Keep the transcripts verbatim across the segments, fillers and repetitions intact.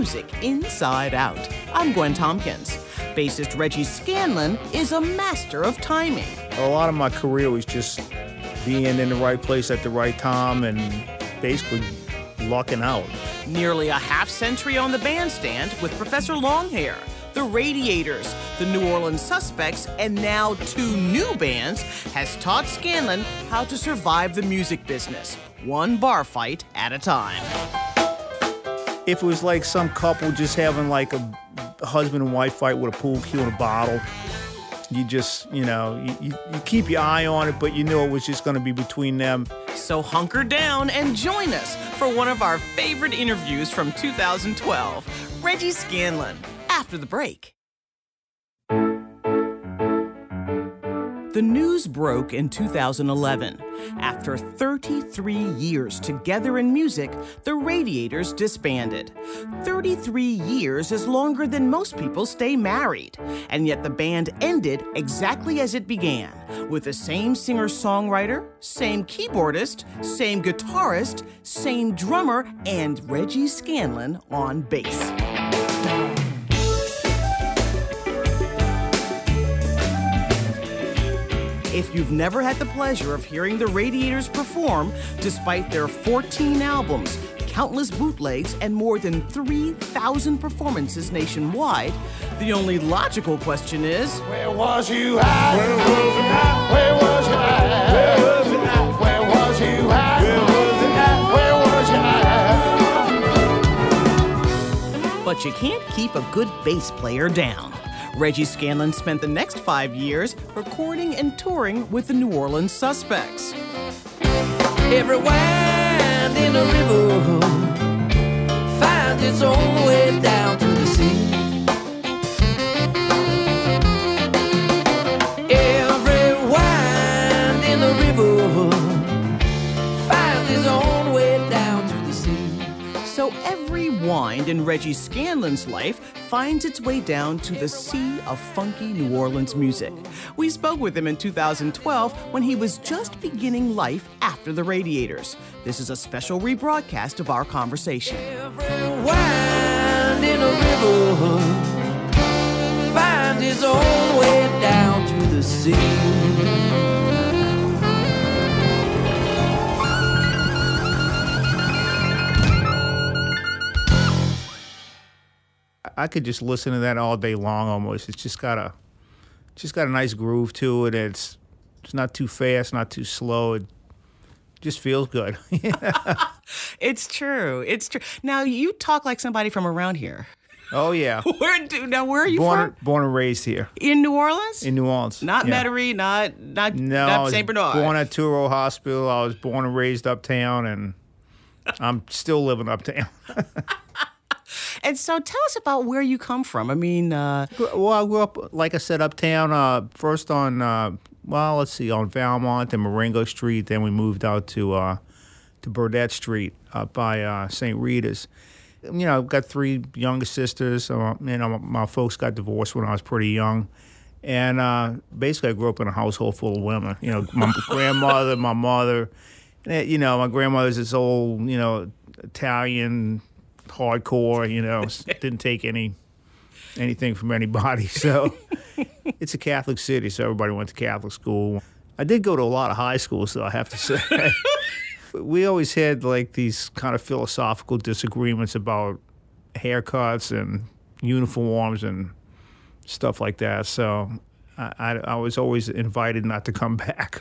music inside out. I'm Gwen Tompkins. Bassist Reggie Scanlon is a master of timing. A lot of my career was just being in the right place at the right time and basically lucking out. Nearly a half century on the bandstand with Professor Longhair, the Radiators, the New Orleans Suspects, and now two new bands has taught Scanlon how to survive the music business, one bar fight at a time. If it was like some couple just having like a husband and wife fight with a pool cue and a bottle, you just, you know, you, you, you keep your eye on it, but you knew it was just going to be between them. So hunker down and join us for one of our favorite interviews from two thousand twelve, Reggie Scanlon, after the break. The news broke in two thousand eleven. After thirty-three years together in music, the Radiators disbanded. thirty-three years is longer than most people stay married. And yet the band ended exactly as it began, with the same singer-songwriter, same keyboardist, same guitarist, same drummer, and Reggie Scanlon on bass. If you've never had the pleasure of hearing the Radiators perform, despite their fourteen albums, countless bootlegs, and more than three thousand performances nationwide, the only logical question is, where was you at? Where was you at? Where was you at? Where was you at? Where was you at? Where was you at? Where was you at? But you can't keep a good bass player down. Reggie Scanlon spent the next five years recording and touring with the New Orleans Suspects. Every wind in the river finds its own way down to the sea. Every wind in the river finds its own way down to the sea. So every wind in Reggie Scanlon's life finds its way down to the sea of funky New Orleans music. We spoke with him in two thousand twelve when he was just beginning life after the Radiators. This is a special rebroadcast of our conversation. Every wind in a river finds its own way down to the sea. I could just listen to that all day long almost. It's just got a just got a nice groove to it. It's it's not too fast, not too slow. It just feels good. It's true. It's true. Now, you talk like somebody from around here. Oh, yeah. Where do, now, where are you born, from? Born and raised here. In New Orleans? In New Orleans. Not yeah. Metairie, not, not, no, not Saint Bernard? Born at Touro Hospital. I was born and raised uptown, and I'm still living uptown. And so tell us about where you come from. I mean... Uh, well, I grew up, like I said, uptown, uh, first on, uh, well, let's see, on Valmont and Marengo Street. Then we moved out to uh, to Burdett Street up by uh, Saint Rita's. You know, I've got three younger sisters. Uh, you know, my folks got divorced when I was pretty young. And uh, basically I grew up in a household full of women. You know, my grandmother, my mother. And, you know, my grandmother's this old, you know, Italian... hardcore, you know, didn't take any anything from anybody. So it's a Catholic city, so everybody went to Catholic school. I did go to a lot of high schools, though, I have to say. We always had, like, these kind of philosophical disagreements about haircuts and uniforms and stuff like that. So I, I, I was always invited not to come back.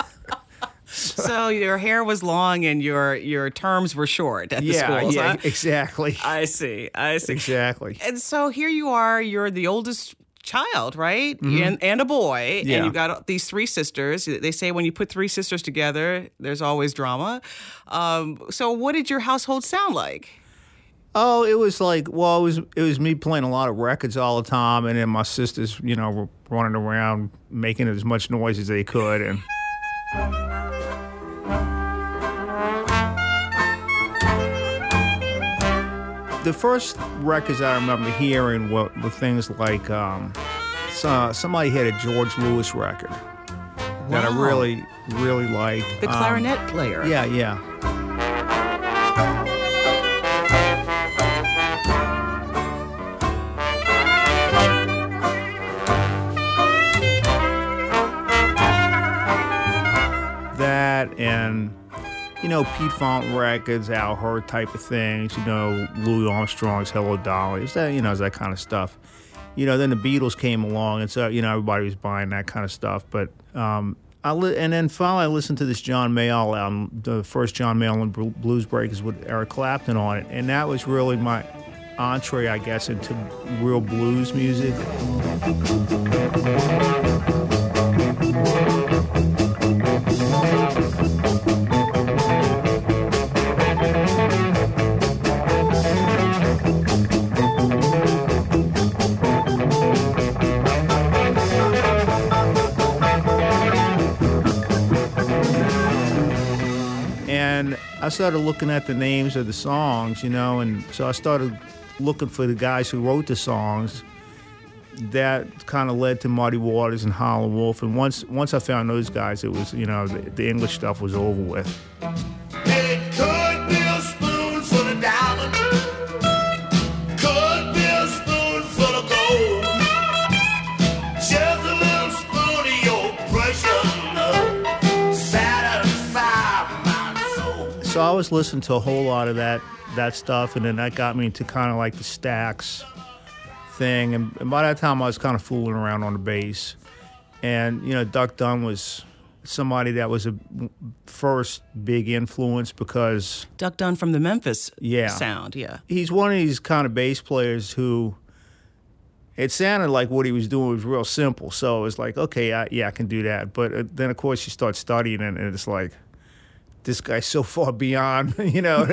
So your hair was long and your your terms were short at the yeah, schools, yeah, huh? exactly. I see, I see. Exactly. And so here you are, you're the oldest child, right? Mm-hmm. And, and a boy, yeah. and you've got these three sisters. They say when you put three sisters together, there's always drama. Um, so what did your household sound like? Oh, it was like, well, it was it was me playing a lot of records all the time, and then my sisters, you know, were running around making as much noise as they could, and... The first records I remember hearing were, were things like um, so, somebody had a George Lewis record that Wow. I really, really liked. The clarinet um, player. Yeah, yeah. you know, Pete Fountain records, Al Hurt type of things, you know, Louis Armstrong's Hello Dolly, it's that, you know, it's that kind of stuff. You know, then the Beatles came along, and so, you know, everybody was buying that kind of stuff. But, um, I li- and then finally I listened to this John Mayall album, the first John Mayall and Blues Breakers with Eric Clapton on it, and that was really my entree, I guess, into real blues music. And I started looking at the names of the songs, you know, and so I started looking for the guys who wrote the songs. That kind of led to Muddy Waters and Howlin' Wolf. And once once I found those guys, it was, you know, the, the English stuff was over with. It could be a spoonful of diamond, could be a spoonful of gold, just a little spoon of your precious love, satisfy my soul. So I was listening to a whole lot of that that stuff, and then that got me into kind of like the Stax thing. And, and by that time, I was kind of fooling around on the bass. And, you know, Duck Dunn was somebody that was a first big influence because... Duck Dunn from the Memphis yeah, sound, yeah. He's one of these kind of bass players who... It sounded like what he was doing was real simple. So it was like, okay, I, yeah, I can do that. But uh, then, of course, you start studying it, and it's like, this guy's so far beyond, you know...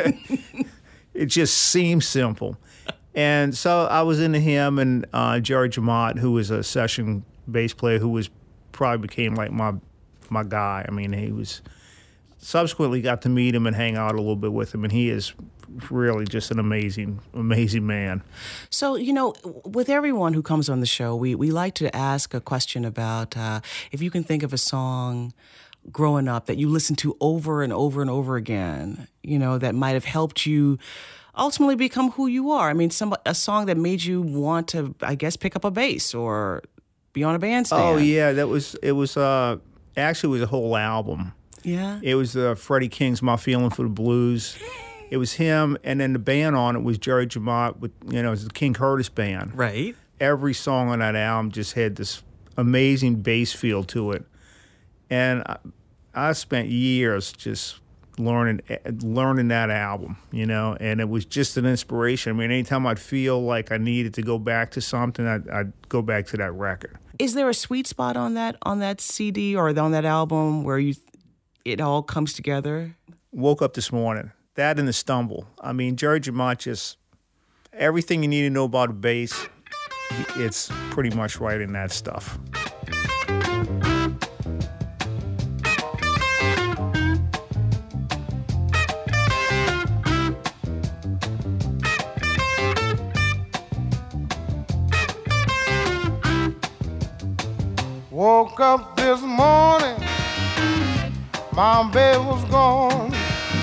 It just seems simple. And so I was into him and uh, Jerry Jamot, who was a session bass player who was probably became like my my guy. I mean, he was subsequently got to meet him and hang out a little bit with him, and he is really just an amazing, amazing man. So, you know, with everyone who comes on the show, we, we like to ask a question about uh, if you can think of a song growing up that you listened to over and over and over again, you know, that might have helped you ultimately become who you are. I mean, some a song that made you want to, I guess, pick up a bass or be on a bandstand. Oh yeah, that was it. Was uh, actually it was a whole album. Yeah, it was uh, Freddie King's "My Feeling for the Blues." It was him, and then the band on it was Jerry Jamot with, you know, it was the King Curtis band. Right. Every song on that album just had this amazing bass feel to it. And I, I spent years just learning learning that album, you know, and it was just an inspiration. I mean, anytime I'd feel like I needed to go back to something, I'd, I'd go back to that record. Is there a sweet spot on that on that C D or on that album where you it all comes together? Woke Up This Morning. That and The Stumble. I mean, Jerry Jamot just, everything you need to know about a bass, it's pretty much right in that stuff. Woke up this morning, my baby was gone.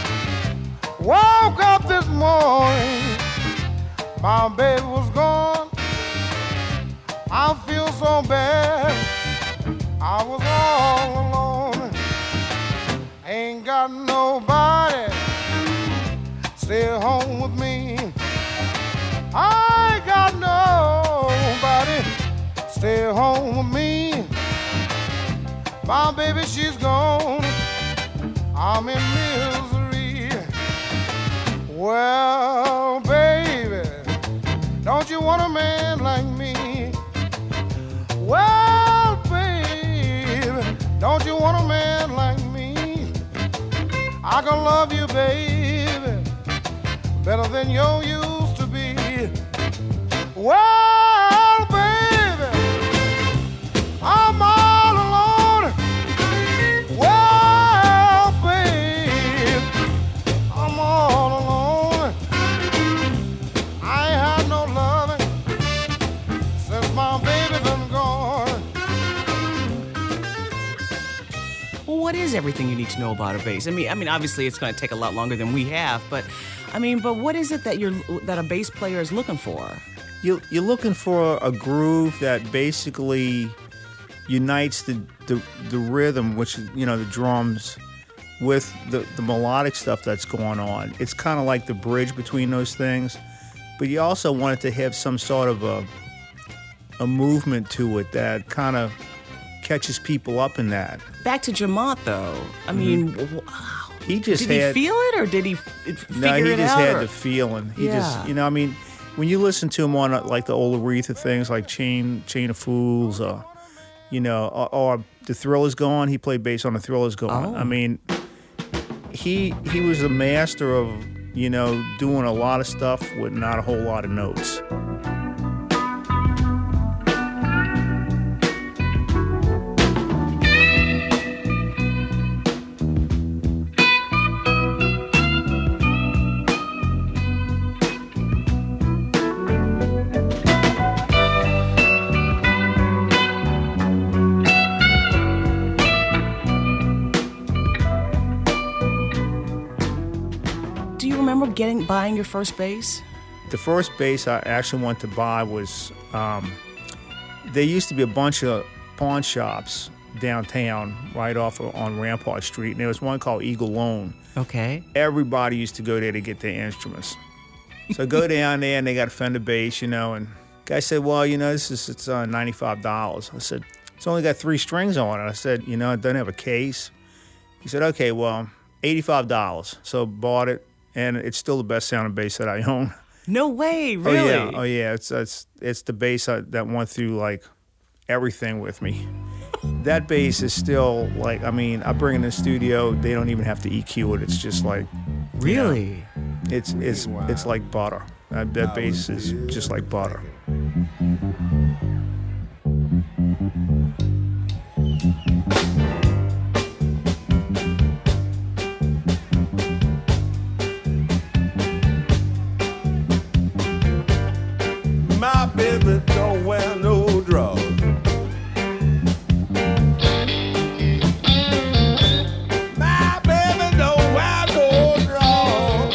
Woke up this morning, my baby was gone. I feel so bad, I was all alone. Ain't got nobody stay home with me. I ain't got nobody stay home with me. My baby, she's gone, I'm in misery. Well, baby, don't you want a man like me? Well, baby, don't you want a man like me? I can love you, baby, better than you used to be. Well, baby, I'm all alone. Well, babe, I'm all alone. I ain't had no loving since my baby been gone. Well, what is everything you need to know about a bass? I mean, I mean, obviously it's going to take a lot longer than we have, but I mean, but what is it that you're that a bass player is looking for? You, you're looking for a groove that basically unites the, the the rhythm, which is, you know, the drums, with the, the melodic stuff that's going on. It's kind of like the bridge between those things, but you also wanted to have some sort of a a movement to it that kind of catches people up in that. Back to Jamont, though. I mean, wow. He just did had, he feel it, or did he f- figure no, he it just out? had or? the feeling. He Yeah. just, you know, I mean, when you listen to him on uh, like the old Aretha things, like Chain Chain of Fools, or you know, or, or the Thriller's Gone. He played bass on the Thriller's Gone. Oh. I mean, he he was a master of, you know, doing a lot of stuff with not a whole lot of notes. Getting buying your first bass? The first bass I actually went to buy was, um, there used to be a bunch of pawn shops downtown right off of, on Rampart Street, and there was one called Eagle Loan. Okay. Everybody used to go there to get their instruments. So I go down there and they got a Fender bass, you know, and the guy said, well, you know, this is it's uh, ninety-five dollars. I said, it's only got three strings on it. I said, you know, it doesn't have a case. He said, okay, well, eighty-five dollars. So bought it. And it's still the best sounding bass that I own. No way, really? Oh yeah, oh yeah. It's it's it's the bass I, that went through like everything with me. That bass is still like, I mean, I bring it in the studio. They don't even have to E Q it. It's just like, really, you know, it's it's it's like butter. That, that bass is just like butter. My baby don't wear no drawers. My baby don't wear no drawers.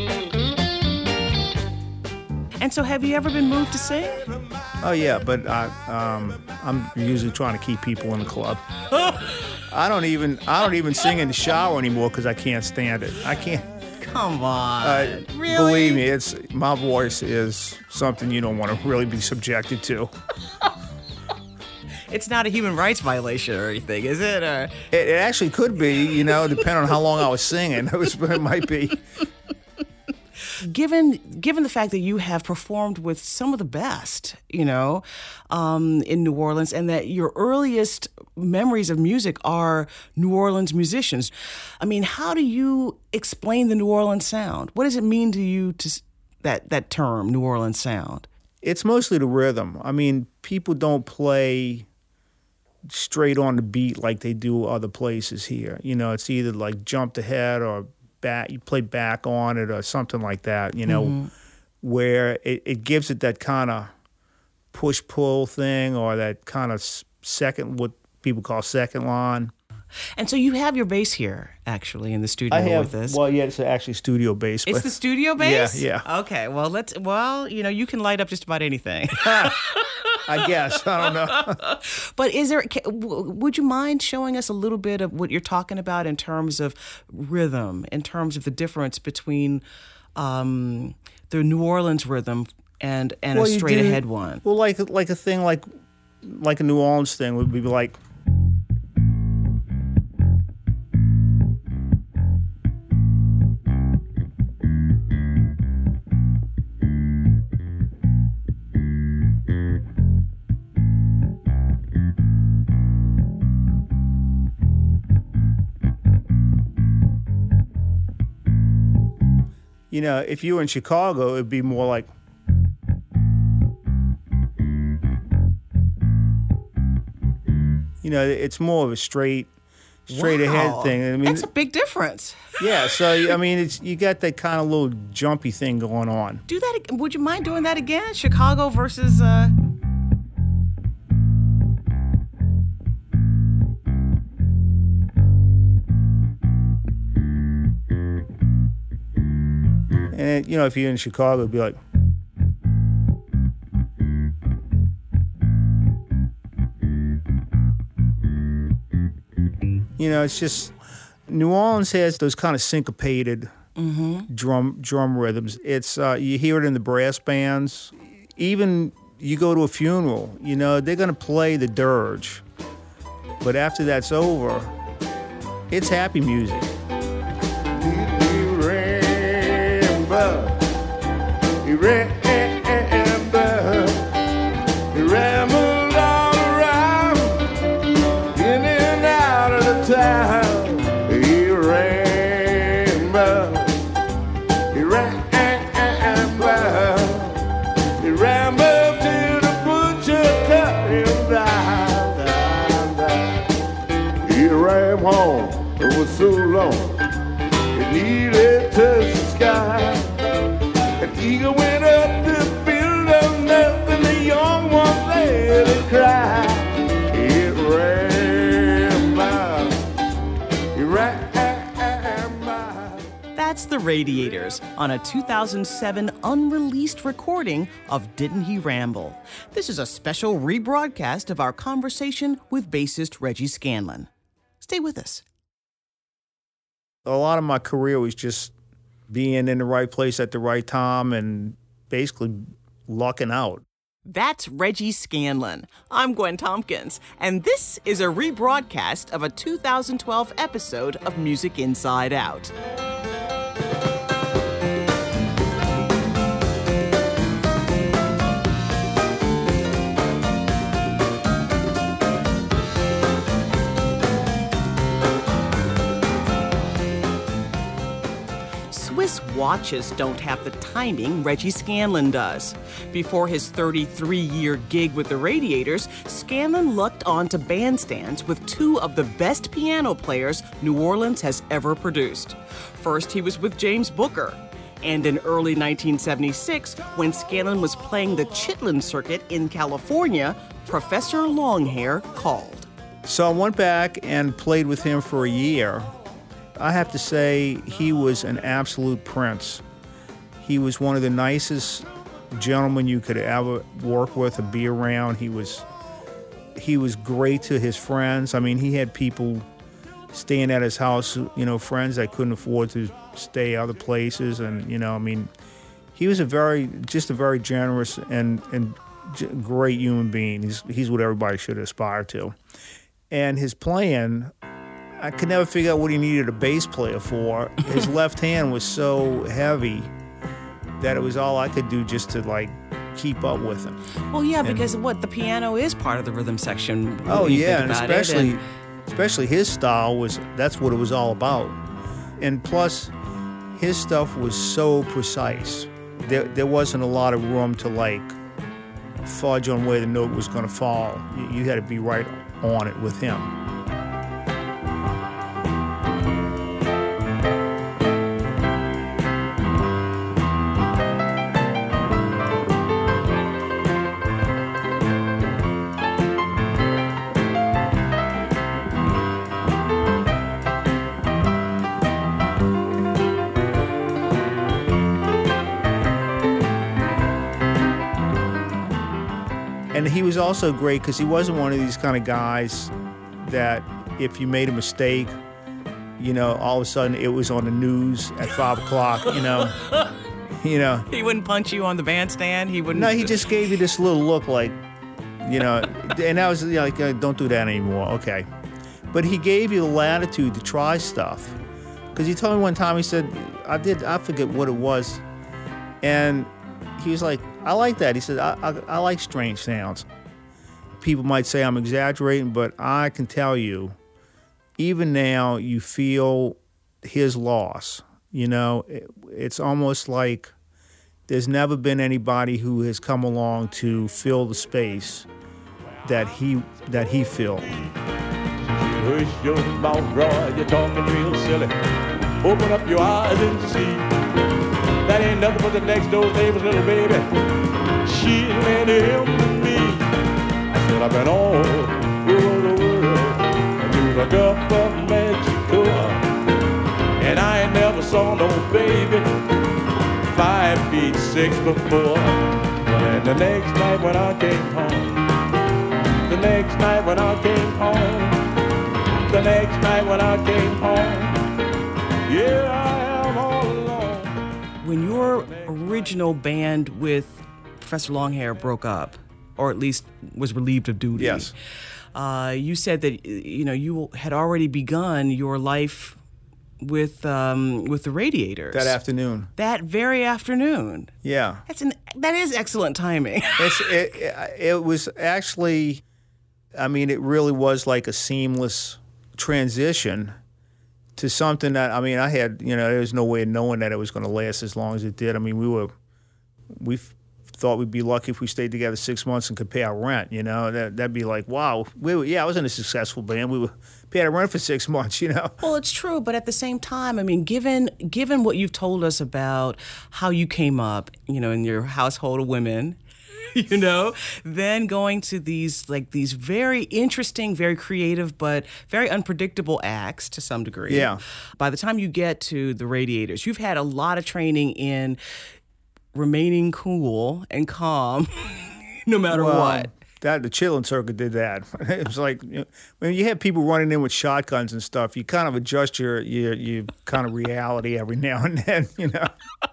And so, have you ever been moved to sing? Oh yeah, but I, um, I'm usually trying to keep people in the club. I don't even I don't even sing in the shower anymore because I can't stand it. I can't. Come on, Uh, really? Believe me, it's my voice is something you don't want to really be subjected to. It's not a human rights violation or anything, is it? Or... It, it actually could be, you know, depending on how long I was singing. It, was, it might be. Given given the fact that you have performed with some of the best, you know, um, in New Orleans, and that your earliest memories of music are New Orleans musicians, I mean, how do you explain the New Orleans sound? What does it mean to you to that that term, New Orleans sound? It's mostly the rhythm. I mean, people don't play straight on the beat like they do other places here. You know, it's either like jumped ahead or back, you play back on it or something like that, you know, mm-hmm. where it, it gives it that kind of push-pull thing or that kind of second, what people call second line. And so you have your bass here, actually, in the studio I have, with us. Well, yeah, it's actually studio bass. It's but, the studio bass? Yeah, yeah. Okay, well, let's, well, you know, you can light up just about anything. I guess. I don't know. But is there, would you mind showing us a little bit of what you're talking about in terms of rhythm, in terms of the difference between um, the New Orleans rhythm and, and well, a straight do, ahead one? Well, like like a thing like like a New Orleans thing would be like. You know, if you were in Chicago, it'd be more like. You know, it's more of a straight, straight wow. ahead thing. I mean, that's a big difference. Yeah, so I mean, it's you got that kind of little jumpy thing going on. Do that. Would you mind doing that again? Chicago versus. Uh... And, you know, if you're in Chicago, it'd be like. You know, it's just New Orleans has those kind of syncopated Mm-hmm. drum drum rhythms. It's uh, you hear it in the brass bands. Even you go to a funeral, you know, they're gonna play the dirge, but after that's over, it's happy music. He rambled, he rambled, he rambled all around, in and out of the town. He rambled, he rambled, he rambled till the butcher cut him down, down, down. He ran home, it was so long. Needed to the sky. An eagle went up to build a nest, and the young one let it cry. It ran by, it ran by. That's the Radiators on a two thousand seven unreleased recording of Didn't He Ramble? This is a special rebroadcast of our conversation with bassist Reggie Scanlon. Stay with us. A lot of my career was just being in the right place at the right time and basically lucking out. That's Reggie Scanlon. I'm Gwen Tompkins, and this is a rebroadcast of a two thousand twelve episode of Music Inside Out. Swiss watches don't have the timing Reggie Scanlon does. Before his thirty-three-year gig with the Radiators, Scanlon lucked onto bandstands with two of the best piano players New Orleans has ever produced. First, he was with James Booker. And in early nineteen seventy-six, when Scanlon was playing the Chitlin Circuit in California, Professor Longhair called. So I went back and played with him for a year. I have to say, he was an absolute prince. He was one of the nicest gentlemen you could ever work with or be around. He was, he was great to his friends. I mean, he had people staying at his house, you know, friends that couldn't afford to stay other places. And, you know, I mean, he was a very, just a very generous and, and great human being. He's, he's what everybody should aspire to. And his playing, I could never figure out what he needed a bass player for. His left hand was so heavy that it was all I could do just to, like, keep up with him. Well, yeah, And- because what the piano is part of the rhythm section. when Oh you yeah, think and about it, especially, and- especially his style was, that's what it was all about. And plus, his stuff was so precise. There, there wasn't a lot of room to, like, fudge on where the note was going to fall. You, you had to be right on it with him. And he was also great because he wasn't one of these kind of guys that if you made a mistake, you know, all of a sudden it was on the news at five o'clock, you know. You know. He wouldn't punch you on the bandstand. He wouldn't. No, he just gave you this little look like, you know, and that was like, uh, don't do that anymore, okay. But he gave you the latitude to try stuff. Because he told me one time, he said, I did, I forget what it was. And he was like, I like that. He said, I, I, I like strange sounds. People might say I'm exaggerating, but I can tell you, even now, you feel his loss. You know, it, it's almost like there's never been anybody who has come along to fill the space that he that he filled. Hush your mouth, Roy, you're talking real silly. Open up your eyes and see. That ain't nothing but the next door neighbor's little baby. She lent him to me. I said I've been all over the world, to the Gulf of Mexico, and I ain't never saw no baby five feet six before. And the next night when I came home, the next night when I came home, the next night when I came home, original band with Professor Longhair broke up, or at least was relieved of duty, Yes. uh, you said that you know you had already begun your life with um, with the Radiators That afternoon. that very afternoon. Yeah. That's an that is excellent timing. It's, it, it, it was actually, I mean, it really was like a seamless transition to something that, I mean, I had, you know, there was no way of knowing that it was going to last as long as it did. I mean, we were, we f- thought we'd be lucky if we stayed together six months and could pay our rent, you know. That, that'd be like, wow. We were, yeah, I was in a successful band. We were paying our rent for six months, you know. Well, it's true, but at the same time, I mean, given given what you've told us about how you came up, you know, in your household of women, you know, then going to these like these very interesting, very creative, but very unpredictable acts to some degree. Yeah. By the time you get to the Radiators, you've had a lot of training in remaining cool and calm, no matter Well, what. That the Chitlin Circuit did that. It was like, you know, when you have people running in with shotguns and stuff, you kind of adjust your your, your kind of reality every now and then, you know.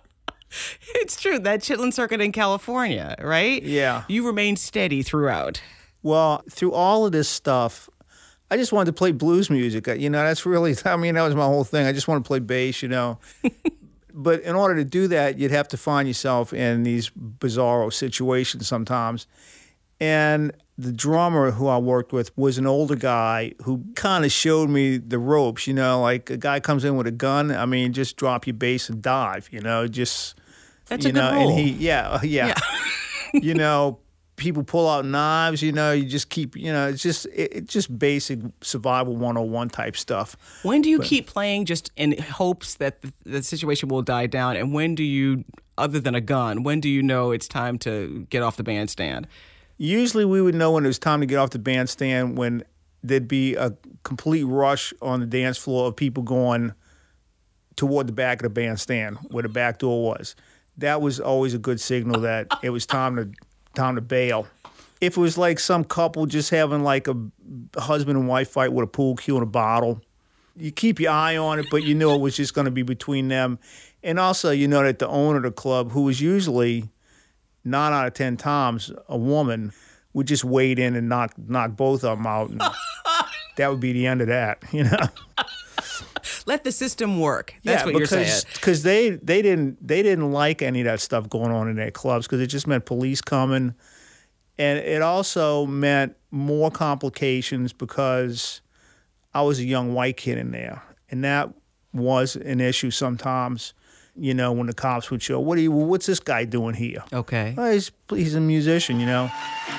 It's true. That Chitlin Circuit in California, right? Yeah. You remained steady throughout. Well, through all of this stuff, I just wanted to play blues music. You know, that's really, I mean, that was my whole thing. I just wanted to play bass, you know. But in order to do that, you'd have to find yourself in these bizarro situations sometimes. And the drummer who I worked with was an older guy who kind of showed me the ropes, you know, like a guy comes in with a gun. I mean, just drop your bass and dive, you know, just, That's you a good know, rule. and he, yeah, yeah. You know, people pull out knives, you know, you just keep, you know, it's just, it, it's just basic survival one oh one type stuff. When do you keep playing just in hopes that the, the situation will die down? And when do you, other than a gun, when do you know it's time to get off the bandstand? Usually we would know when it was time to get off the bandstand when there'd be a complete rush on the dance floor of people going toward the back of the bandstand where the back door was. That was always a good signal that it was time to time to bail. If it was like some couple just having like a husband and wife fight with a pool cue and a bottle, you keep your eye on it, but you knew it was just going to be between them. And also you know that the owner of the club, who was usually nine out of ten times a woman, would just wade in and knock knock both of them out, and that would be the end of that, you know. Let the system work. That's yeah, what you're because, saying. because they they didn't they didn't like any of that stuff going on in their clubs because it just meant police coming, and it also meant more complications because I was a young white kid in there, and that was an issue sometimes. You know, when the cops would show, what are you? What's this guy doing here? Okay. Oh, he's he's a musician, you know.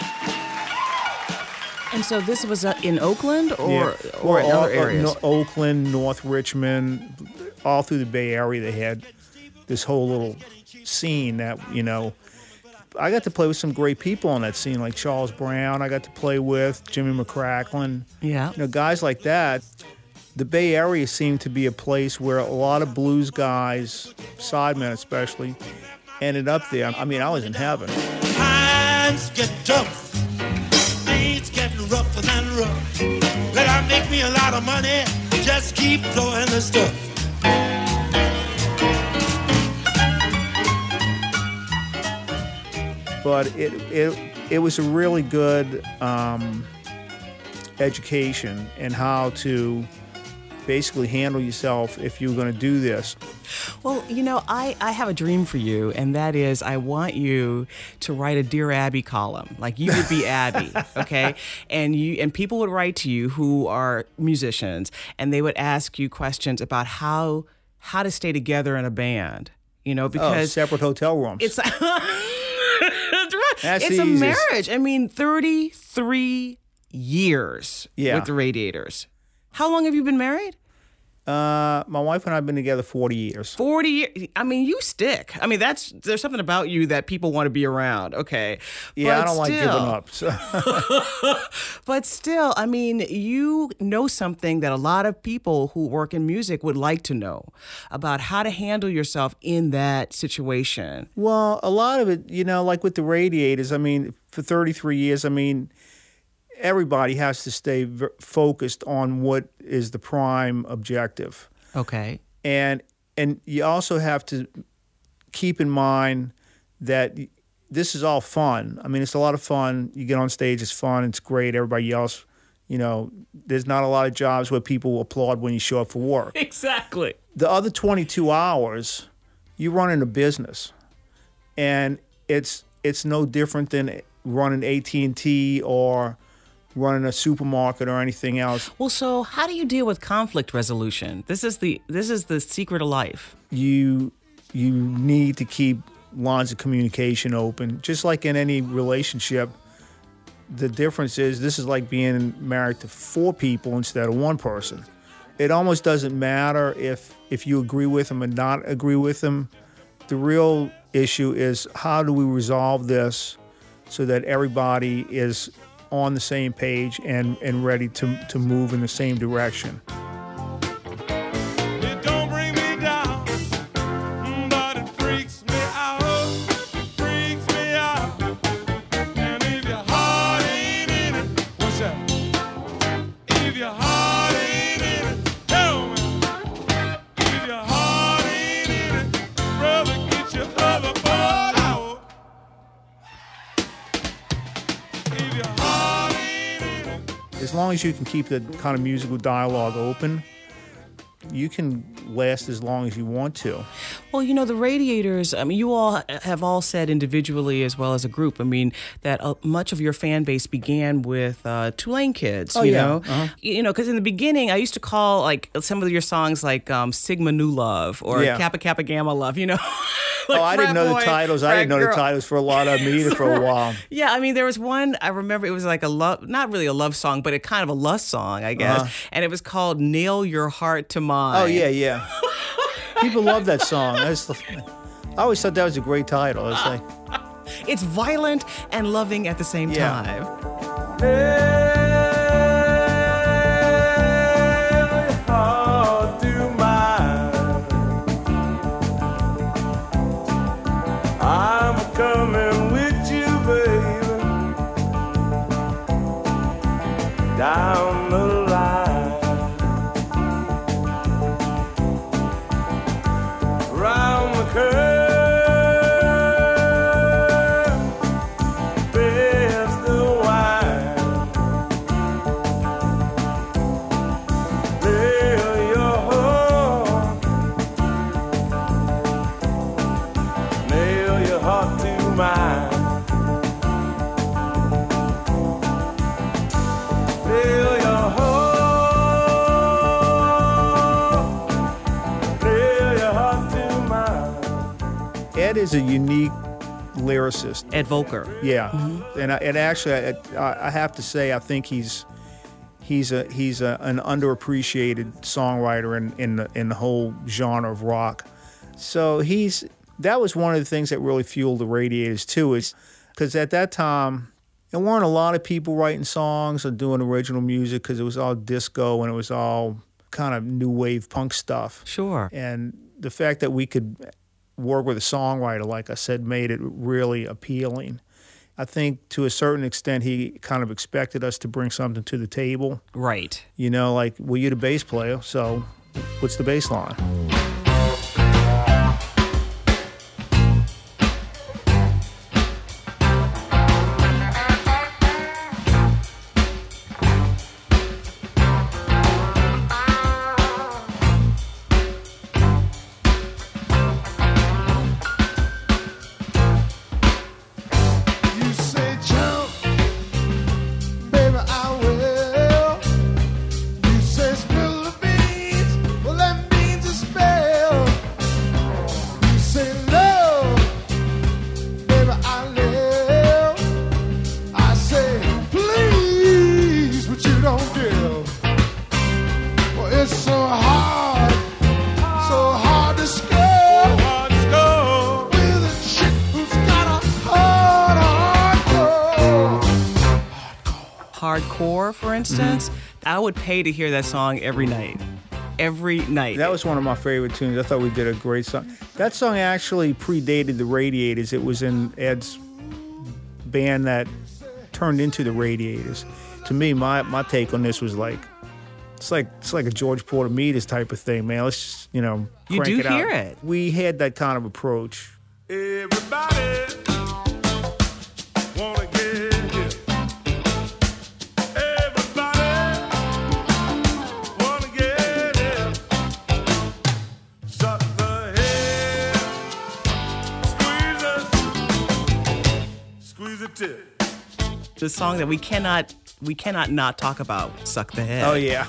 And so this was uh, in Oakland or Yeah. or in all- other areas? no- Oakland, North Richmond, all through the Bay Area, they had this whole little scene that, you know, I got to play with some great people on that scene, like Charles Brown. I got to play with Jimmy McCracklin. Yeah. You know, guys like that. The Bay Area seemed to be a place where a lot of blues guys, sidemen especially, ended up there. I mean, I was in heaven. Times get tough. Things getting rougher than rough. Let I make me a lot of money. Just keep blowing the stuff. But it it it was a really good um, education in how to basically handle yourself if you were going to do this. Well, you know, I, I have a dream for you, and that is I want you to write a Dear Abby column. Like, you would be Abby, okay? And you and people would write to you who are musicians, and they would ask you questions about how how to stay together in a band, you know, Oh, because separate hotel rooms. it's That's right. That's It's the a easiest. marriage. I mean, thirty-three years Yeah. with the Radiators. How long have you been married? Uh, my wife and I have been together forty years. forty years. I mean, you stick. I mean, that's there's something about you that people want to be around. Okay. Yeah, But I don't like still- giving up. So. But still, I mean, you know something that a lot of people who work in music would like to know about how to handle yourself in that situation. Well, a lot of it, you know, like with the Radiators, I mean, for thirty-three years, I mean, everybody has to stay v- focused on what is the prime objective. Okay. And and you also have to keep in mind that this is all fun. I mean, it's a lot of fun. You get on stage, it's fun, it's great. Everybody yells. You know, there's not a lot of jobs where people applaud when you show up for work. Exactly. The other twenty-two hours, you're running a business. And it's it's no different than running A T and T or running a supermarket or anything else. Well, so how do you deal with conflict resolution? This is the this is the secret of life. You you need to keep lines of communication open. Just like in any relationship, the difference is this is like being married to four people instead of one person. It almost doesn't matter if if you agree with them or not agree with them. The real issue is how do we resolve this so that everybody is on the same page and, and ready to, to move in the same direction. It don't bring me down, but it freaks me out, freaks me out. And if your heart ain't in it, what's that? If your heart ain't in it, tell me. If your heart ain't in it, brother, get your other butt out. If your heart ain't in it. As long as you can keep the kind of musical dialogue open, you can last as long as you want to. Well, you know, the Radiators, I mean, you all have all said individually as well as a group, I mean, that uh, much of your fan base began with uh, Tulane Kids, Oh, you yeah. know? Uh-huh. You know, because in the beginning, I used to call, like, some of your songs, like, um, Sigma New Love or Yeah. Kappa Kappa Gamma Love, you know? Like oh, I didn't Frat know Boy, the titles. I Frat didn't know Girl. the titles for a lot of them either for a while. Yeah, I mean, there was one, I remember it was like a love, not really a love song, but a kind of a lust song, I guess. Uh-huh. And it was called Nail Your Heart to Mine. Oh, yeah, yeah. People love that song. That's, I always thought that was a great title. It's like, It's violent and loving at the same Yeah. time. Heart to mine. I'm coming with you, baby, down the line, round the curve, there's the wine. Nail your heart, nail your heart to mine. Nail your heart, nail your heart to mine. Ed is a unique lyricist. Ed Volker. Yeah, and I, and actually, I, I have to say, I think he's he's a he's a, an underappreciated songwriter in in the, in the whole genre of rock. So he's that was one of the things that really fueled the Radiators too, is because at that time there weren't a lot of people writing songs or doing original music because it was all disco and it was all kind of new wave punk stuff. Sure. And the fact that we could work with a songwriter, like I said, made it really appealing. I think to a certain extent, he kind of expected us to bring something to the table. Right. You know, like, well, you're the bass player, so what's the bass line? You say jump, baby, I will. You say spill the beans, well that means a spell. You say love, baby, I live. I say please, but you don't give. Well, it's so hard, so hard to score. Hard to score with a chick who's got a hard, hardcore. Hardcore, for instance, I would pay to hear that song every night. Every night. That was one of my favorite tunes. I thought we did a great song. That song actually predated the Radiators. It was in Ed's band that turned into the Radiators. To me, my, my take on this was like, it's like it's like a George Porter Meters type of thing, man. Let's just, you know, You crank do it out. hear it. We had that kind of approach. Everybody wanna get here. Everybody wanna get here. Suck the head, squeeze it, squeeze it tip. The song that we cannot we cannot not talk about, Suck the Head. Oh, yeah.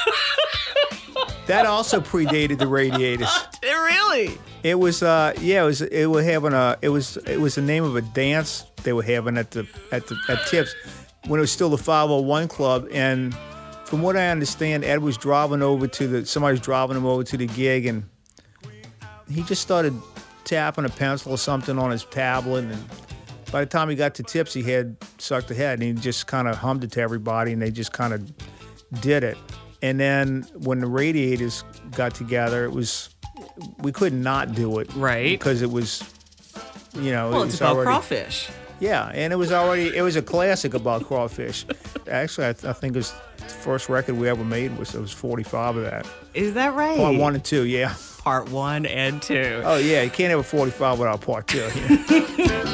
That also predated the Radiators. It really? It was, uh, yeah, it was. It was having a. It was. It was the name of a dance they were having at the at the at Tips when it was still the five oh one Club. And from what I understand, Ed was driving over to the. Somebody was driving him over to the gig, and he just started tapping a pencil or something on his tablet. And by the time he got to Tips, he had Sucked the Head, and he just kind of hummed it to everybody, and they just kind of did it. And then when the Radiators got together, it was. We could not do it, right? Because it was, you know, well, it it's was about already, crawfish. Yeah, and it was already it was a classic about crawfish. Actually, I, th- I think it was the first record we ever made was it was forty-five of that. Is that right? Part one and two, yeah. Part one and two. Oh yeah, you can't have a forty-five without part two. Yeah.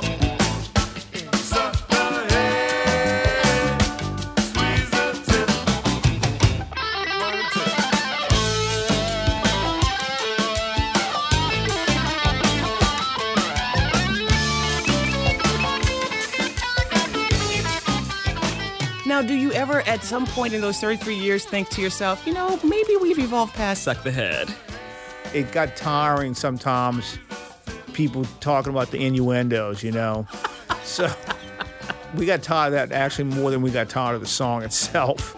Now, do you ever, at some point in those thirty-three years, think to yourself, you know, maybe we've evolved past Suck the Head? It got tiring sometimes, people talking about the innuendos, you know. So we got tired of that actually more than we got tired of the song itself.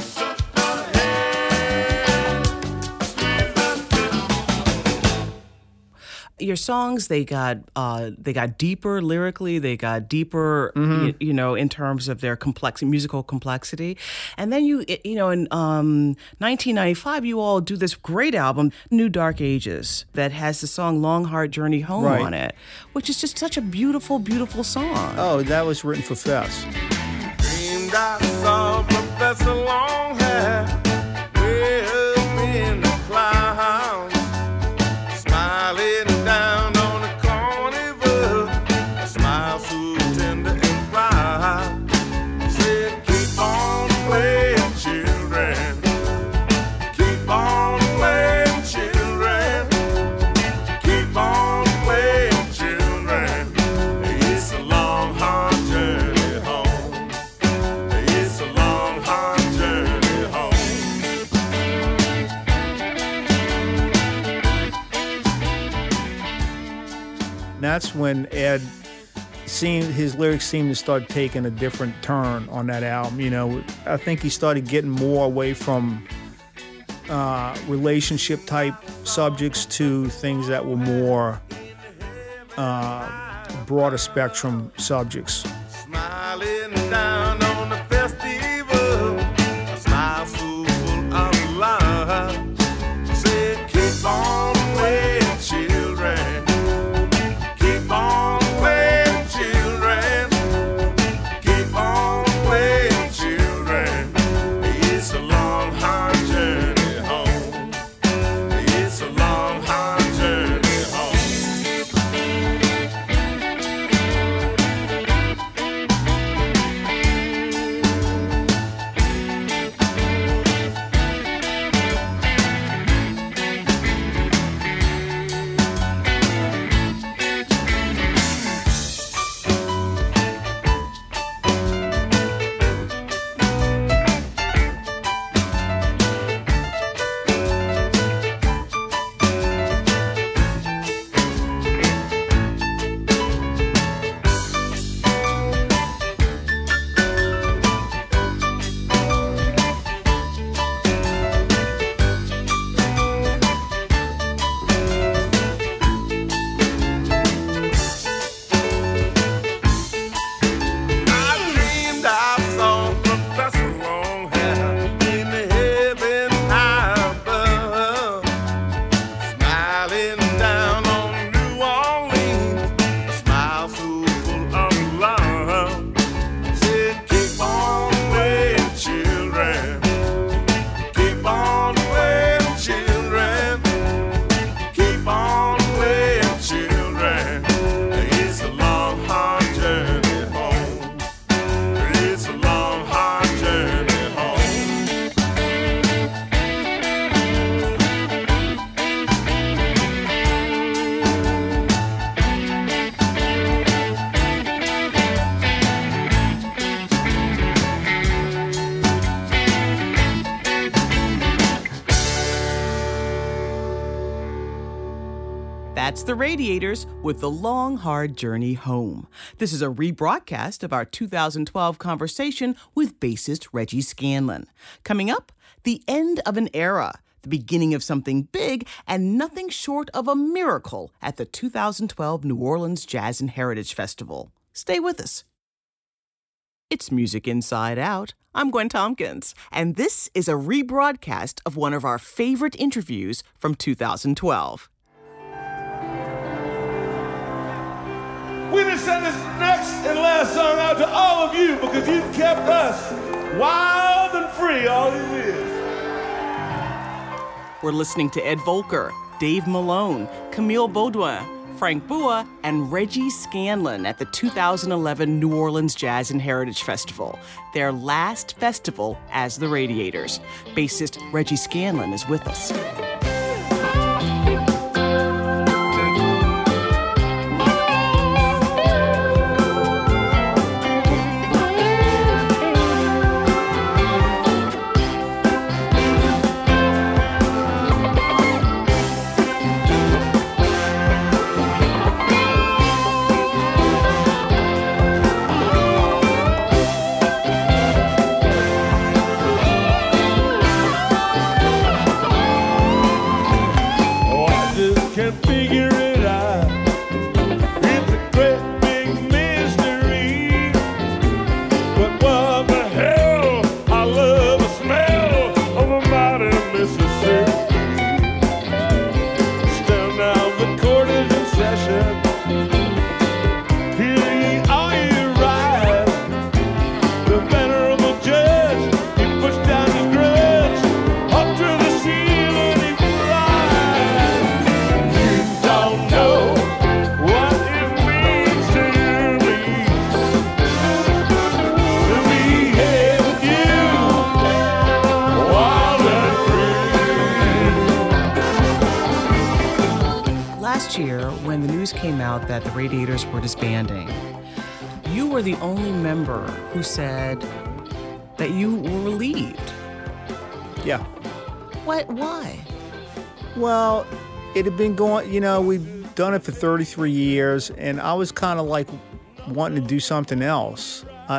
Your songs, they got uh, they got deeper lyrically, they got deeper, Mm-hmm. you, you know, in terms of their complex musical complexity. And then you, you know, in um, nineteen ninety-five, you all do this great album, New Dark Ages, that has the song "Long Hard Journey Home" Right. on it, which is just such a beautiful, beautiful song. Oh, that was written for Fess. Dreamed I saw Professor Longhair way up in the clouds, smiling down on the carnival, a smile so tender and bright. Said, keep on playing, children. Keep on playing, children. Keep on playing, children. It's a long, hard journey home. It's a long, hard journey home. And that's when Ed seemed his lyrics seemed to start taking a different turn on that album. You know, I think he started getting more away from uh, relationship type subjects to things that were more uh, broader spectrum subjects. Smiling down on the festival, a smile so full of love. Said, keep on playing, children. Keep on playing, children. Keep on playing, children. It's a long, hard journey home. It's a long, hard journey home. That's the Radiators with The Long, Hard Journey Home. This is a rebroadcast of our two thousand twelve conversation with bassist Reggie Scanlon. Coming up, the end of an era, the beginning of something big, and nothing short of a miracle at the two thousand twelve New Orleans Jazz and Heritage Festival. Stay with us. It's Music Inside Out. I'm Gwen Tompkins, and this is a rebroadcast of one of our favorite interviews from two thousand twelve. We just send this next and last song out to all of you because you've kept us wild and free all these years. We're listening to Ed Volker, Dave Malone, Camille Baudouin, Frank Bua, and Reggie Scanlon at the two thousand eleven New Orleans Jazz and Heritage Festival, their last festival as the Radiators. Bassist Reggie Scanlon is with us. That the Radiators were disbanding, you were the only member who said that you were relieved. Yeah. What? Why? Well, it had been going, you know, we'd done it for thirty-three years, and I was kind of like wanting to do something else. Uh,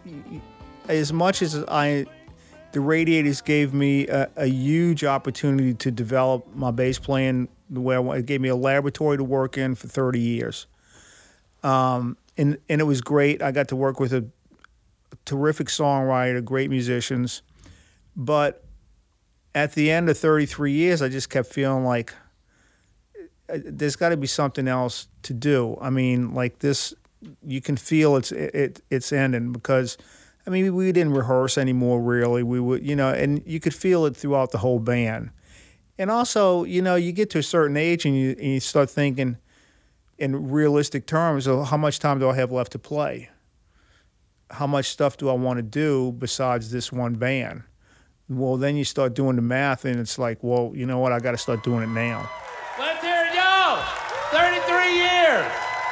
as much as I, the Radiators gave me a, a huge opportunity to develop my bass playing the way I want. It gave me a laboratory to work in for thirty years. Um, and, and it was great. I got to work with a, a terrific songwriter, great musicians. But at the end of thirty-three years, I just kept feeling like there's got to be something else to do. I mean, like this, you can feel it's it, it's ending because, I mean, we didn't rehearse anymore, really. We would, you know, and you could feel it throughout the whole band. And also, you know, you get to a certain age and you, and you start thinking in realistic terms of how much time do I have left to play? How much stuff do I want to do besides this one band? Well, then you start doing the math and it's like, well, you know what? I got to start doing it now. Let's hear it, y'all. thirty-three years.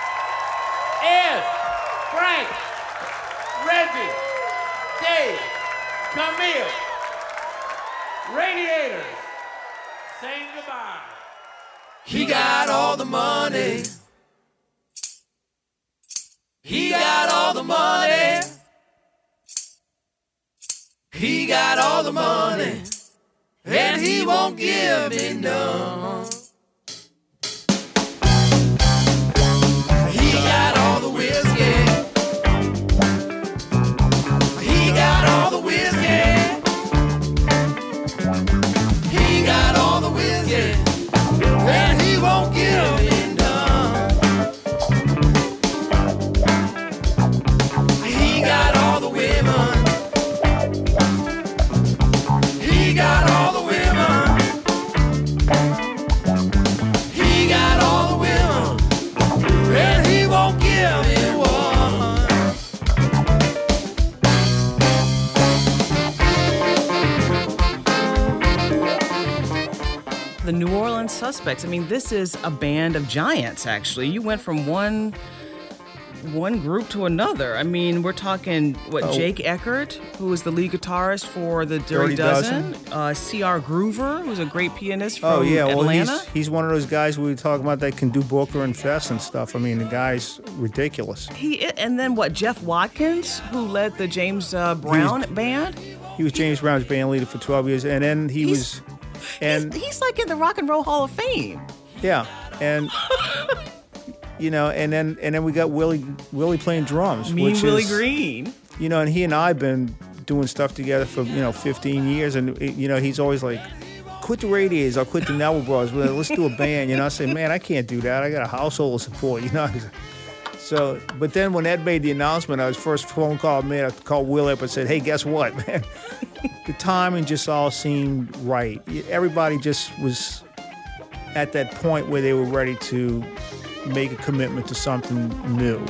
Ed, Frank, Reggie, Dave, Camille, Radiators. Saying goodbye. He got all the money. He got all the money. He got all the money. And he won't give me none. He got all the whiskey. He got all the whiskey. He got all the whiskey, and he won't give me none. He got all the women. He got all the women. He got all the women, and he won't give me one. The New Orleans Suspects. I mean, this is a band of giants, actually. You went from one one group to another. I mean, we're talking, what, Oh. Jake Eckert, who was the lead guitarist for the Dirty, Dirty Dozen. Dozen. Uh, C R Groover, who's a great pianist from Oh yeah, well Atlanta. he's he's one of those guys we were talking about that can do Booker and Fest and stuff. I mean, the guy's ridiculous. He And then, what, Jeff Watkins, who led the James uh, Brown band? He was James Brown's band leader for twelve years, and then he He's- was, and he's, he's like in the Rock and Roll Hall of Fame. yeah, and you know, and then and then we got Willie Willie playing drums, Mean which Willie is, Green. you know, and he and I've been doing stuff together for you know fifteen years, and you know he's always like, quit the Radiators, I'll quit the Neville Brothers, well, let's do a band. You know, I say, man, I can't do that. I got a household to support. You know. So, but then when Ed made the announcement, I was first phone call I made, I called Will up and said, hey, guess what, man? The timing just all seemed right. Everybody just was at that point where they were ready to make a commitment to something new.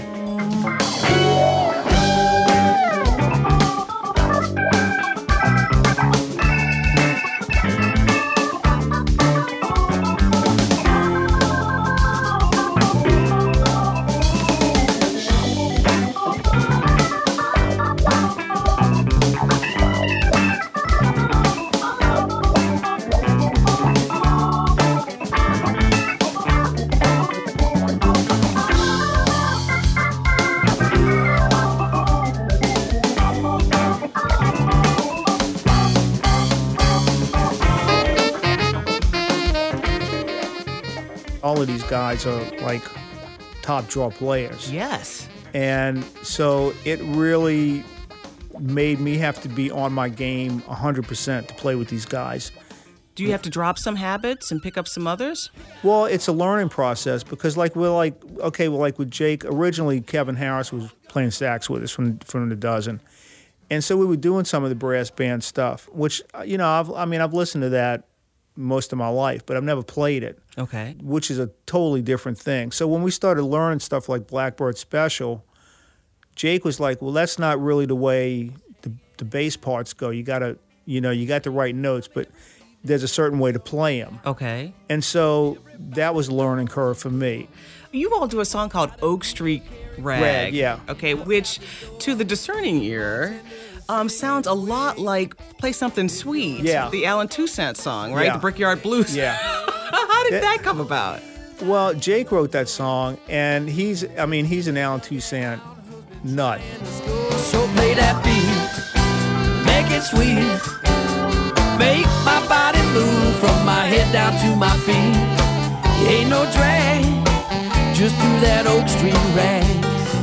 All of these guys are like top draw players. Yes. And so it really made me have to be on my game one hundred percent to play with these guys. Do you have to drop some habits and pick up some others? Well, it's a learning process because, like, we're like, okay, well, like with Jake, originally Kevin Harris was playing sax with us from from the Dozen, and so we were doing some of the brass band stuff, which you know, I've, I mean, I've listened to that most of my life, but I've never played it, Okay. which is a totally different thing. So when we started learning stuff like Blackbird Special, Jake was like, well, that's not really the way the, the bass parts go. You gotta, you know, you got the right notes, but there's a certain way to play them. Okay. And so that was a learning curve for me. You all do a song called Oak Street Rag. Rag, yeah. Okay, which to the discerning ear um, sounds a lot like Play Something Sweet. Yeah. The Alan Toussaint song, right? Yeah. The Brickyard Blues. Yeah. How did That- that come about? Well, Jake wrote that song, and he's, I mean, he's an Alan Toussaint nut. So play that beat, make it sweet, make my body move from my head down to my feet. Ain't no drag, just do that Oak Street rag.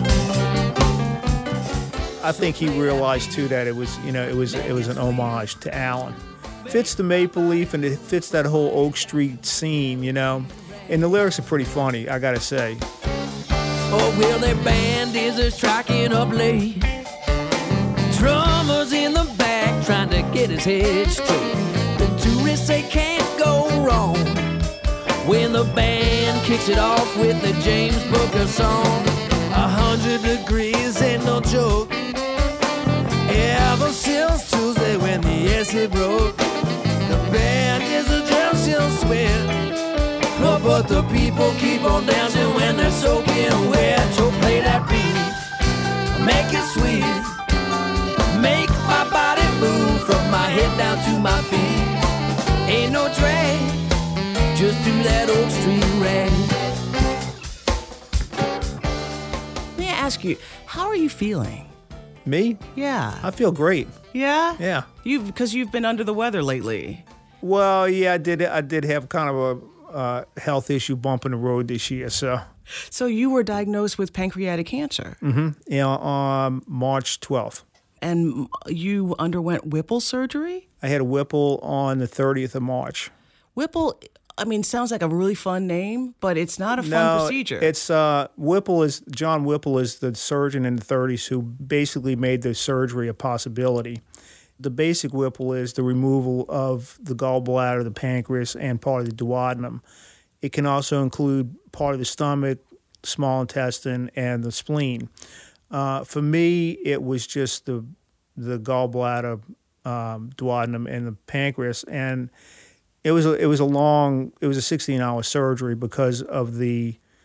I think he realized too that it was, you know, it was it was an homage to Alan. Fits the Maple Leaf and it fits that whole Oak Street scene, you know. And the lyrics are pretty funny, I gotta say. Oh, well, their band is a striking up late. Drummers in the back trying to get his head straight. The tourists, they can't go wrong when the band kicks it off with the James Booker song. A hundred degrees ain't no joke. Ever since Tuesday when the essay broke, the band is a Chelsea sweat. Oh, but the people keep on dancing when they're soaking wet. So play that beat, make it sweet, make my body move from my head down to my feet. Ain't no drag, just do that Oak Street rag. Let me ask you, how are you feeling? Me? Yeah. I feel great. Yeah? Yeah. You because you've been under the weather lately. Well, yeah, I did I did have kind of a uh, health issue bump in the road this year, so So you were diagnosed with pancreatic cancer. you know, on March twelfth. And you underwent Whipple surgery? I had a Whipple on the thirtieth of March. Whipple, I mean, sounds like a really fun name, but it's not a fun no, procedure. It's uh, Whipple is John Whipple is the surgeon in the thirties who basically made the surgery a possibility. The basic Whipple is the removal of the gallbladder, the pancreas, and part of the duodenum. It can also include part of the stomach, small intestine, and the spleen. Uh, for me, it was just the the gallbladder, um, duodenum, and the pancreas, and It was a, it was a long, it was a sixteen hour surgery because of the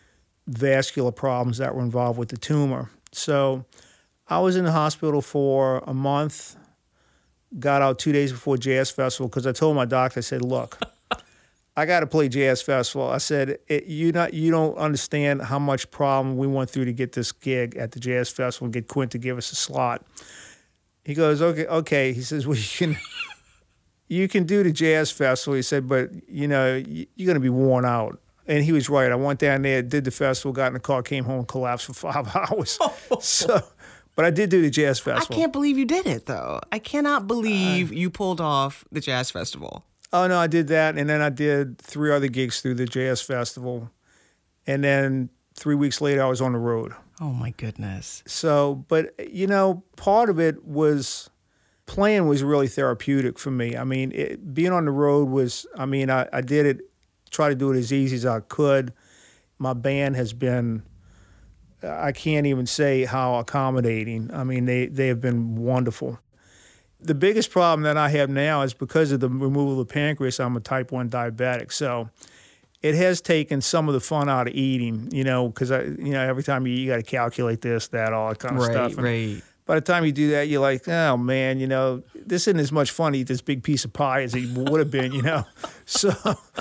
vascular problems that were involved with the tumor. So I was in the hospital for a month, got out two days before Jazz Festival because I told my doctor, I said, look, I got to play Jazz Festival. I said, it, you not you don't understand how much problem we went through to get this gig at the Jazz Festival and get Quint to give us a slot. He goes, okay, okay. He says, well, you can you can do the Jazz Festival. He said, but you know, you're going to be worn out. And he was right. I went down there, did the festival, got in the car, came home, and collapsed for five hours. So, but I did do the Jazz Festival. I can't believe you did it, though. I cannot believe uh, you pulled off the Jazz Festival. Oh, no, I did that. And then I did three other gigs through the Jazz Festival. And then three weeks later, I was on the road. Oh, my goodness. So, but, you know, part of it was playing was really therapeutic for me. I mean, it, being on the road was, I mean, I, I did it, try to do it as easy as I could. My band has been, I can't even say how accommodating. I mean, they, they have been wonderful. The biggest problem that I have now is because of the removal of the pancreas, I'm a type one diabetic. So it has taken some of the fun out of eating, you know, because, I, you know, every time you eat, you got to calculate this, that, all that kind of right, stuff. And right. by the time you do that, you're like, oh, man, you know, this isn't as much fun to eat this big piece of pie as it would have been, you know. So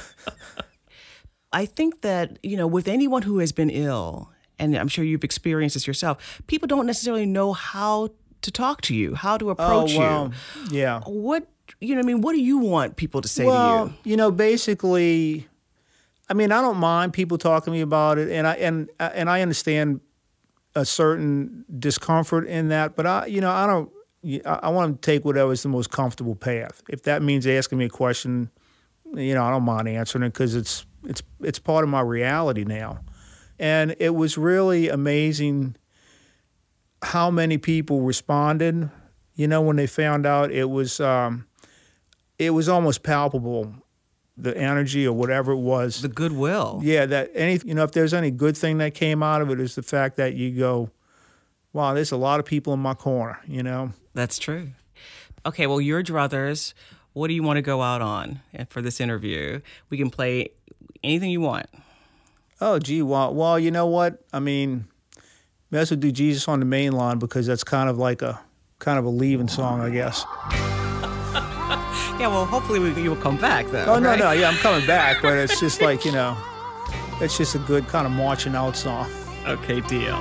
I think that, you know, with anyone who has been ill, and I'm sure you've experienced this yourself, people don't necessarily know how to talk to you, how to approach oh, well, you. Yeah. What, you know, I mean, what do you want people to say well, to you? you know, basically, I mean, I don't mind people talking to me about it, and I and and I understand a certain discomfort in that, but I, you know, I don't. I want to take whatever's the most comfortable path. If that means asking me a question, you know, I don't mind answering it because it's it's it's part of my reality now. And it was really amazing how many people responded, you know, when they found out. It was um, it was almost palpable, the energy or whatever it was. The goodwill. Yeah, that any you know, if there's any good thing that came out of it, is the fact that you go, wow, there's a lot of people in my corner, you know. That's true. Okay, well, your druthers, what do you want to go out on for this interview? We can play anything you want. Oh, gee, well, well, you know what? I mean, may as well do Jesus on the Main Line because that's kind of like a kind of a leaving song, I guess. Yeah, well, hopefully we, you will come back, though. Oh, no, right? no, yeah, I'm coming back, but it's just like, you know, it's just a good kind of marching out song. Okay, deal.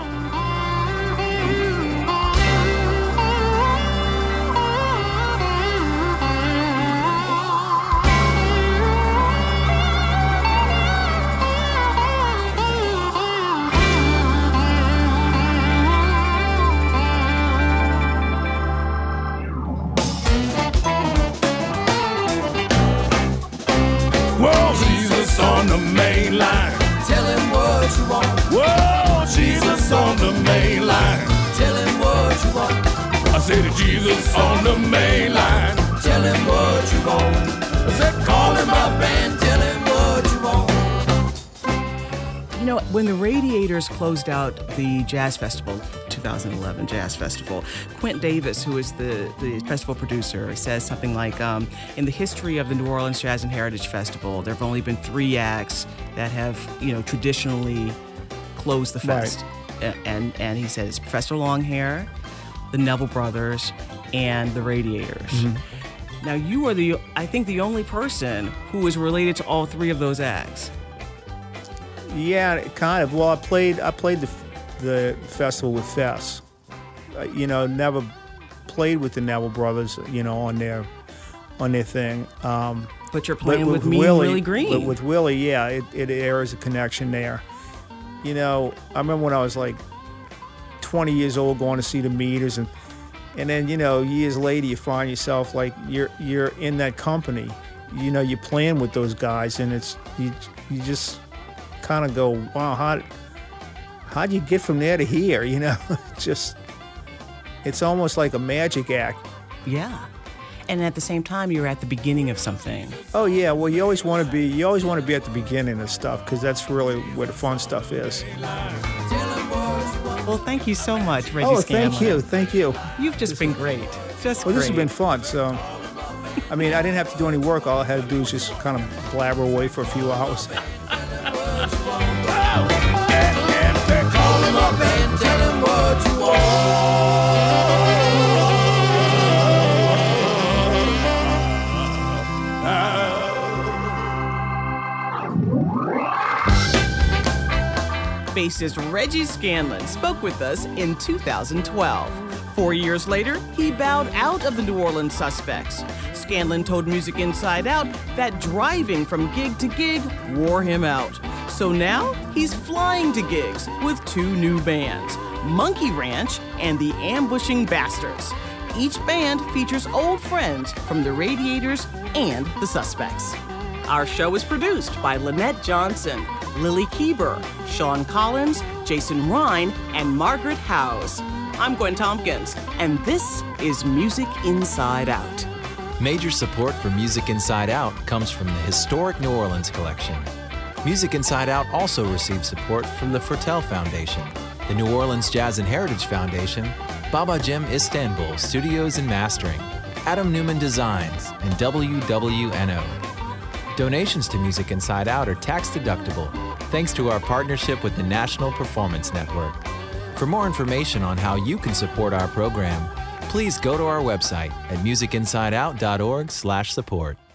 On the main line, Tell him what you want. whoa, Jesus on the main line. Tell him what you want. I said Jesus on the main line. Tell him what you want. I said Call him up and tell him what you want. You know, when the Radiators closed out the Jazz Festival, twenty eleven Jazz Festival, Quint Davis, who is the, the festival producer, says something like, um, in the history of the New Orleans Jazz and Heritage Festival, there have only been three acts that have, you know, traditionally closed the fest. Right. And, and he said it's Professor Longhair, the Neville Brothers, and the Radiators. Mm-hmm. Now, you are, the I think, the only person who is related to all three of those acts. Yeah, kind of. Well, I played I played the the festival with Fess. Uh, you know, never played with the Neville Brothers, you know, on their on their thing. Um, but you're playing but with, with me Willie, and Willie Green. But with Willie, yeah, it, it there is a connection there. You know, I remember when I was like twenty years old going to see the Meters, and and then, you know, years later you find yourself like you're you're in that company. You know, you're playing with those guys, and it's you you just kind of go, wow, how how'd you get from there to here? You know, just it's almost like a magic act. Yeah. And at the same time, you're at the beginning of something. Oh yeah, well, you always want to be you always want to be at the beginning of stuff because that's really where the fun stuff is. Well, thank you so much, Reggie Oh, Scanlon. thank you, thank you. You've just been great. Just Well, great. this has been fun. So, I mean, I didn't have to do any work. All I had to do was just kind of blabber away for a few hours. yeah, yeah. Bassist Reggie Scanlon spoke with us in two thousand twelve. Four years later, he bowed out of the New Orleans Suspects. Scanlon told Music Inside Out that driving from gig to gig wore him out. So now he's flying to gigs with two new bands, Monkey Ranch and the Ambushing Bastards. Each band features old friends from the Radiators and the Suspects. Our show is produced by Lynette Johnson, Lily Keeber, Sean Collins, Jason Ryan, and Margaret Howes. I'm Gwen Tompkins, and this is Music Inside Out. Major support for Music Inside Out comes from the Historic New Orleans Collection. Music Inside Out also receives support from the Fertel Foundation, the New Orleans Jazz and Heritage Foundation, Baba Jim Istanbul Studios and Mastering, Adam Newman Designs, and W W N O. Donations to Music Inside Out are tax deductible, thanks to our partnership with the National Performance Network. For more information on how you can support our program, please go to our website at music inside out dot org slash support.